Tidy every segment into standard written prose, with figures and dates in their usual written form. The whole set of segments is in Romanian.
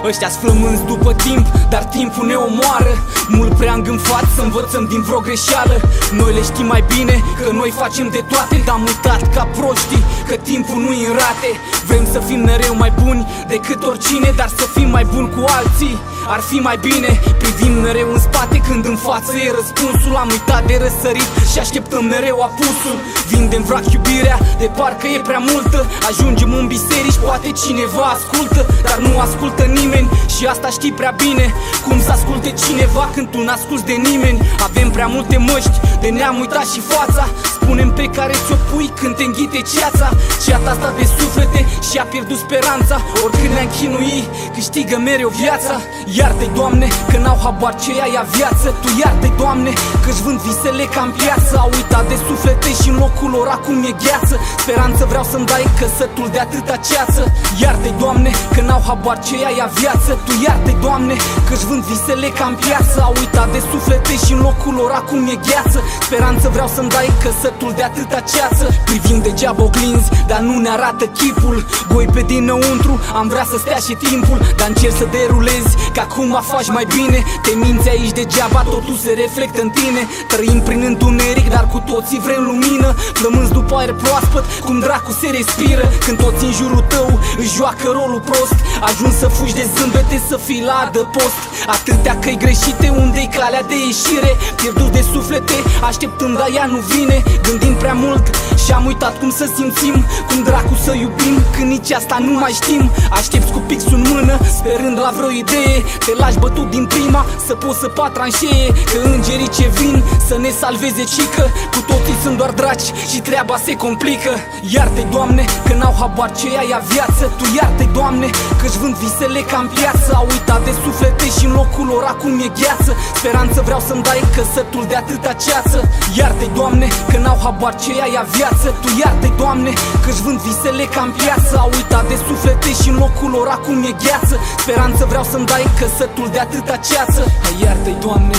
Ăștia-s flămânzi după timp, dar timpul ne omoară. Mult prea îngânfat să învățăm din vreo greșeală. Noi le știm mai bine că noi facem de toate, dar am uitat ca proștii că timpul nu-i în rate. Vrem să fim mereu mai buni decât oricine, dar să fim mai buni cu alții ar fi mai bine. Privim mereu în spate când în față e răspunsul. Am uitat de răsărit și așteptăm mereu apusul. Vindem vrac iubirea de parcă e prea multă. Ajungem în biserici, poate cineva ascultă, dar nu ascultă nimeni și asta știi prea bine. Cum să asculte cineva când tu n-asculți de nimeni? Avem prea multe măști, de ne-am uitat și fața. Spunem pe care ți-o pui când te înghite ceața. Ceata asta de suflete și-a pierdut speranța. Oricând ne-am chinui, câștigă mereu viața. Iartă-i, Doamne, că n-au habar ce ea viață. Tu iartă-i, Doamne, că-și vând visele ca în piață. Au uitat de suflete și în locul lor acum e gheață. Speranță vreau să-mi dai căsătul de atâta ceață. Iartă-i, Doamne, că n-au habar ce ea viață. Tu iartă-i, Doamne, că-și vând visele ca în piață. Au uitat de suflete și în locul lor acum e gheață. Speranță vreau să-mi dai căsătul de atâta ceață. Privim degeaba oglinzi, dar nu ne arată chipul. Goi pe dinăuntru, am vrea să stea și timpul, dar încerc să derulezi, că acum faci mai bine. Te minți aici degeaba, totul se reflectă în tine. Trăim prin întuneric, dar cu toții vrem lumină. Flămânzi după aer proaspăt, cum dracu se respiră. Când toți în jurul tău își joacă rolul prost, ajungi să fugi de zâmbete, să fii la adăpost. Atâtea căi greșite, unde-i calea de ieșire? Pierdut de suflete, așteptând, dar ea nu vine. Gândim prea mult și am uitat cum să simțim, cum dracu să iubim, când nici asta nu mai știm. Aștepți cu pixul în mână, sperând la vreo idee. Te lași bătut din prima, să poți să pat tranșee. Că îngerii ce vin să ne salveze, cică, cu toții sunt doar draci și treaba se complică. Iartă-i, Doamne, că n-au habar ce ea viață. Tu iartă-i, Doamne, că-și vând visele ca în piață. Au uitat de suflete și în locul lor acum e gheață. Speranță vreau să-mi dai căsătul de atâta ceață. Iartă-i, Doamne, că n-au habar ce ea viață. Tu iartă-i, Doamne, că-și vând visele ca în piață. Au uitat de suflete și în locul lor acum e gheață. Speranță vreau să-mi dai căsătul de atâta ceață. Iartă-i, Doamne,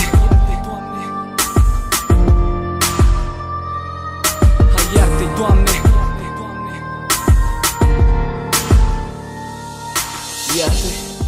iartă-i, Doamne, iartă-i.